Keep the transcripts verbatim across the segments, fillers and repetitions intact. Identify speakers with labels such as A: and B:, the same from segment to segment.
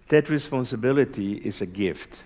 A: that responsibility is a gift.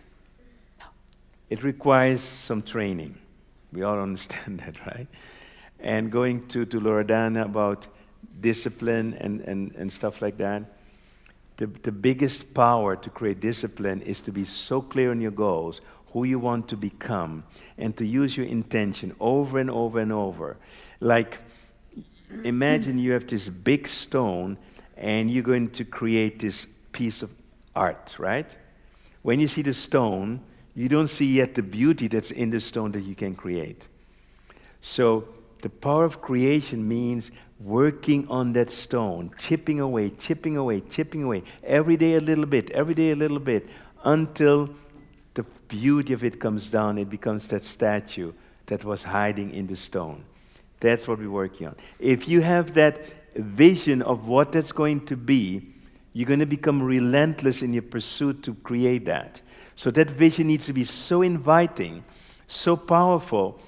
A: It requires some training. We all understand that, right? And going to, to Loredana about discipline and, and, and stuff like that, the, the biggest power to create discipline is to be so clear on your goals, who you want to become, and to use your intention over and over and over. Like, imagine you have this big stone and you're going to create this piece of art, right? When you see the stone, you don't see yet the beauty that's in the stone that you can create. So the power of creation means working on that stone, chipping away, chipping away, chipping away, every day a little bit, every day a little bit, until the beauty of it comes down. It becomes that statue that was hiding in the stone. That's what we're working on. If you have that vision of what that's going to be, you're going to become relentless in your pursuit to create that. So that vision needs to be so inviting, so powerful,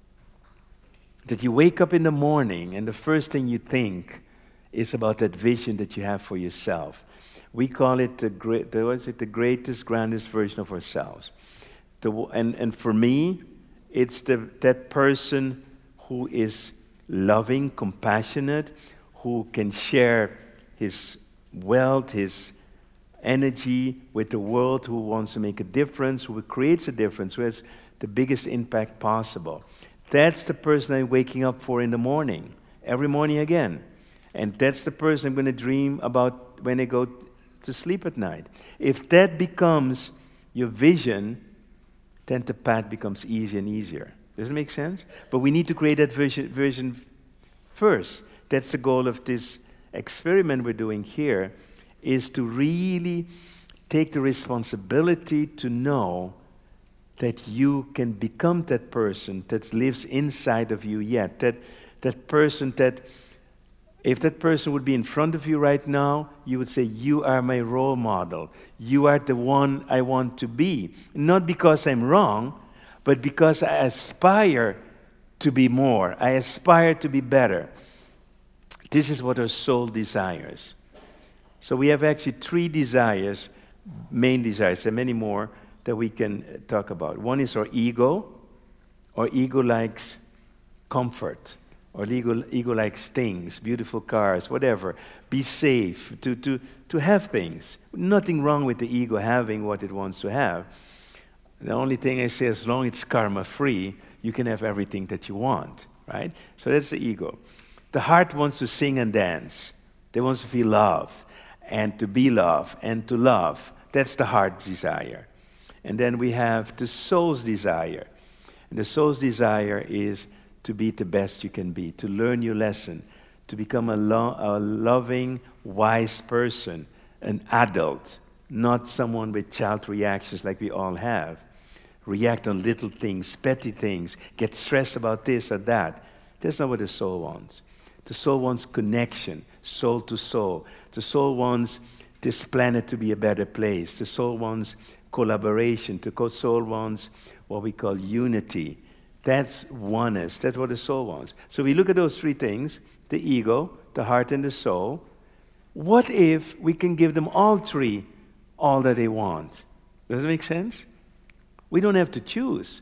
A: that you wake up in the morning and the first thing you think is about that vision that you have for yourself. We call it the great, the, what is it, the greatest, grandest version of ourselves. The, and, and for me, it's the, that person who is loving, compassionate, who can share his wealth, his energy with the world, who wants to make a difference, who creates a difference, who has the biggest impact possible. That's the person I'm waking up for in the morning, every morning again. And that's the person I'm going to dream about when I go to sleep at night. If that becomes your vision, then the path becomes easier and easier. Does it make sense? But we need to create that vision, vision first. That's the goal of this experiment we're doing here, is to really take the responsibility to know that you can become that person that lives inside of you yet. That, that person that, if that person would be in front of you right now, you would say, you are my role model. You are the one I want to be. Not because I'm wrong, but because I aspire to be more. I aspire to be better. This is what our soul desires. So we have actually three desires, main desires, and many more that we can talk about. One is our ego. Our ego likes comfort. Our ego, ego likes things, beautiful cars, whatever. Be safe, to, to, to have things. Nothing wrong with the ego having what it wants to have. The only thing I say, as long as it's karma-free, you can have everything that you want, right? So that's the ego. The heart wants to sing and dance. They want to feel love, and to be loved, and to love. That's the heart's desire. And then we have the soul's desire. And the soul's desire is to be the best you can be, to learn your lesson, to become a, lo- a loving, wise person, an adult, not someone with child reactions like we all have. React on little things, petty things, get stressed about this or that. That's not what the soul wants. The soul wants connection, soul to soul. The soul wants this planet to be a better place. The soul wants collaboration. The soul wants what we call unity. That's oneness. That's what the soul wants. So we look at those three things, the ego, the heart, and the soul. What if we can give them all three all that they want? Does it make sense? We don't have to choose.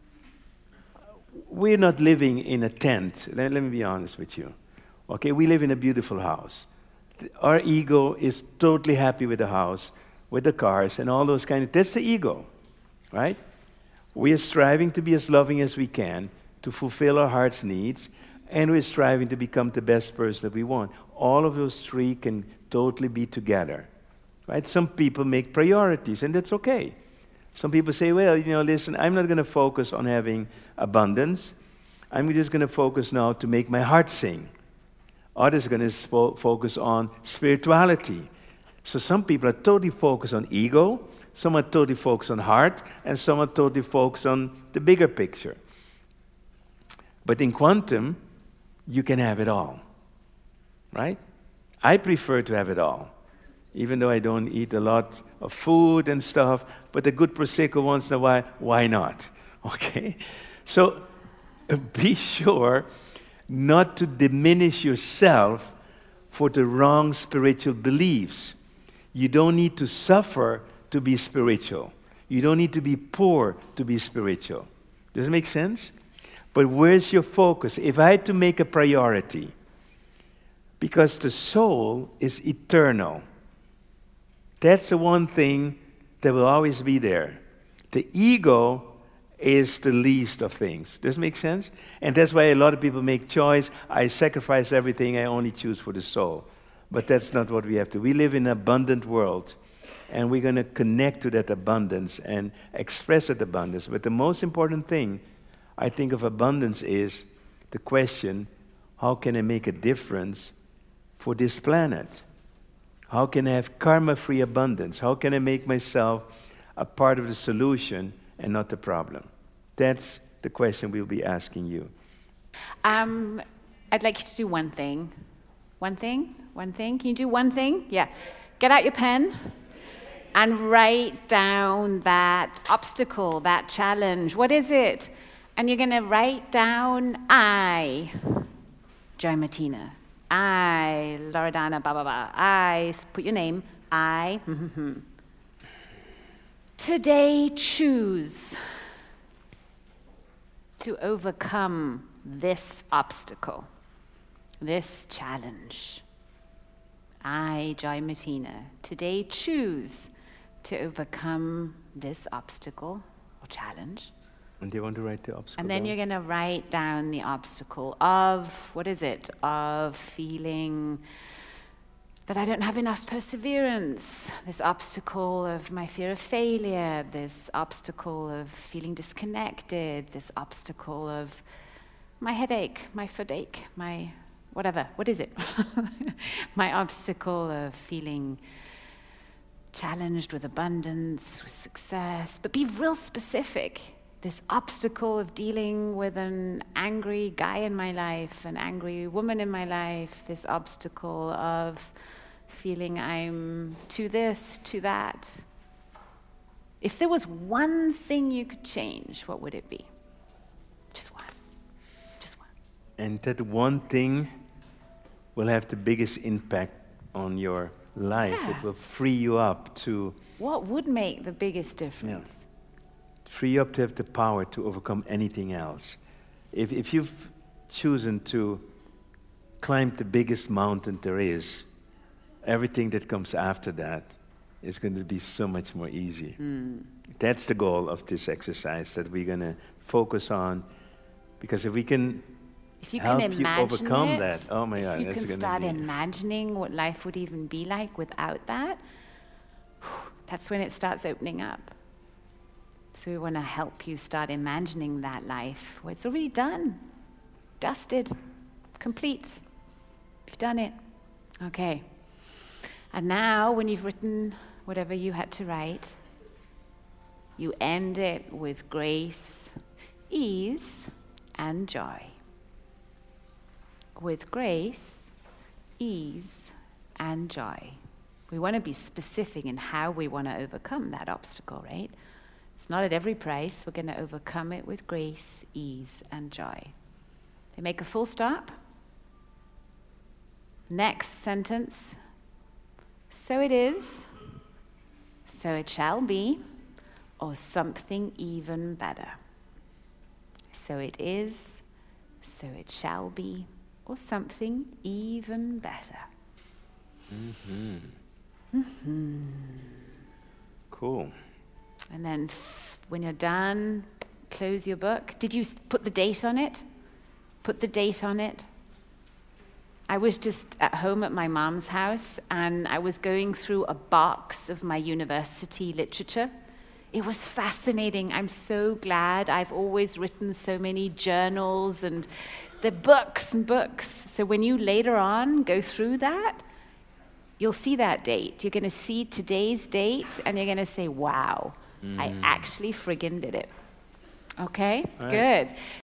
A: We're not living in a tent. Let, let me be honest with you. Okay, we live in a beautiful house. Our ego is totally happy with the house, with the cars, and all those kind of... That's the ego, right? We are striving to be as loving as we can, to fulfill our heart's needs, and we're striving to become the best person that we want. All of those three can totally be together, right? Some people make priorities, and that's okay. Some people say, well, you know, listen, I'm not going to focus on having abundance. I'm just going to focus now to make my heart sing. Others are going to fo- focus on spirituality. So some people are totally focused on ego, some are totally focused on heart, and some are totally focused on the bigger picture. But in quantum, you can have it all, right? I prefer to have it all, even though I don't eat a lot of food and stuff, but a good Prosecco once in a while, why not? Okay? So uh, be sure not to diminish yourself for the wrong spiritual beliefs. You don't need to suffer to be spiritual. You don't need to be poor to be spiritual. Does it make sense? But where's your focus? If I had to make a priority, because the soul is eternal, that's the one thing that will always be there. The ego is the least of things. Does it make sense? And that's why a lot of people make choice. I sacrifice everything, I only choose for the soul. But that's not what we have to. We live in an abundant world, and we're going to connect to that abundance and express that abundance. But the most important thing, I think, of abundance is the question, how can I make a difference for this planet? How can I have karma-free abundance? How can I make myself a part of the solution and not the problem? That's the question we'll be asking you.
B: Um, I'd like you to do one thing. One thing? One thing? Can you do one thing? Yeah. Get out your pen and write down that obstacle, that challenge. What is it? And you're going to write down I, Joy Martina. I, Loredana, blah, blah, blah. I, put your name. I, mm-hmm. Today choose to overcome this obstacle, this challenge. I, Joy Martina, today choose to overcome this obstacle or challenge.
A: And do you want to write the obstacle
B: And then
A: down?
B: you're going to write down the obstacle of, what is it, of feeling that I don't have enough perseverance, this obstacle of my fear of failure, this obstacle of feeling disconnected, this obstacle of my headache, my footache, my whatever, what is it? My obstacle of feeling challenged with abundance, with success, but be real specific. This obstacle of dealing with an angry guy in my life, an angry woman in my life, this obstacle of feeling I'm to this, to that. If there was one thing you could change, what would it be? Just one. Just one.
A: And that one thing will have the biggest impact on your life.
B: Yeah.
A: It will free you up to...
B: What would make the biggest difference?
A: Yeah. Free you up to have the power to overcome anything else. If, if you've chosen to climb the biggest mountain there is, everything that comes after that is going to be so much more easy. Mm. That's the goal of this exercise, that we're going to focus on, because if we can
B: if you
A: help
B: can
A: you
B: imagine
A: overcome
B: it,
A: that, oh my God,
B: if you
A: that's
B: can
A: going
B: start
A: to be...
B: imagining what life would even be like without that, that's when it starts opening up. So we want to help you start imagining that life where it's already done, dusted, complete. You've done it. Okay. And now, when you've written whatever you had to write, you end it with grace, ease, and joy. With grace, ease, and joy. We want to be specific in how we want to overcome that obstacle, right? It's not at every price. We're going to overcome it with grace, ease, and joy. They make a full stop. Next sentence. So it is, so it shall be, or something even better. So it is, so it shall be, or something even better.
A: Mm-hmm.
B: Mm-hmm.
A: Cool.
B: And then f- when you're done, close your book. Did you s- put the date on it? Put the date on it. I was just at home at my mom's house, and I was going through a box of my university literature. It was fascinating. I'm so glad I've always written so many journals and the books and books. So when you later on go through that, you'll see that date. You're going to see today's date, and you're going to say, wow, mm. I actually friggin' did it. Okay,
A: right.
B: Good.